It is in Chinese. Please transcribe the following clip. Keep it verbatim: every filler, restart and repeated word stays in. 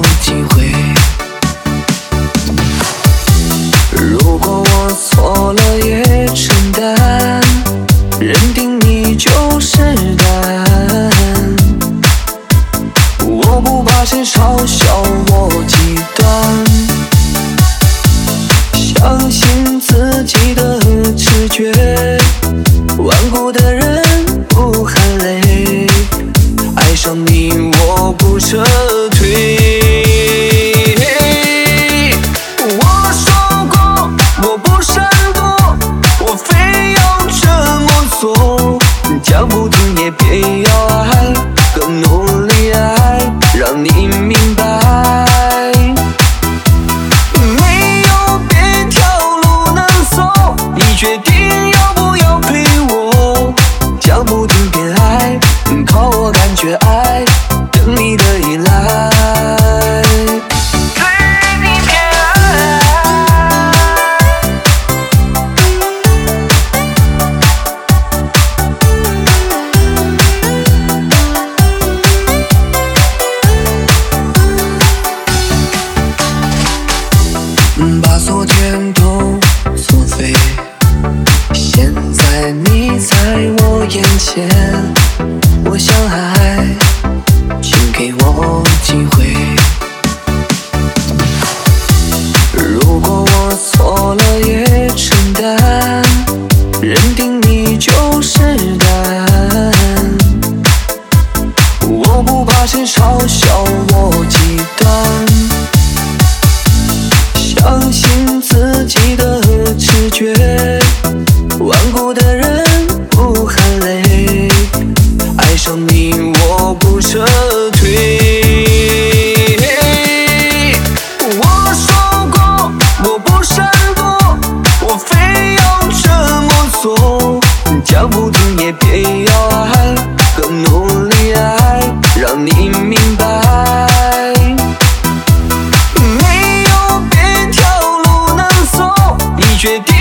机会。如果我错了也承担，认定你就是答案。我不怕谁嘲笑我极端，相信自己的直觉，顽固的人不喊累，爱上你我不撤退。我说过我不闪躲，我非要这么做，讲不听也别要爱，更努力爱，让你明白。没有别条路能走，你决定要不要陪我，讲不听别爱，靠我感觉爱，等你的依赖。把昨天都作废，现在你在我眼前，我想爱，请给我机会。如果我错了也承担，认定你就是答案。我不怕谁嘲笑我极端，相信自己的直觉，顽固的人不喊累，爱上你我不撤退。我说过我不闪躲，我非要这么做，讲不听也别要爱，更努力爱，让你明白。决定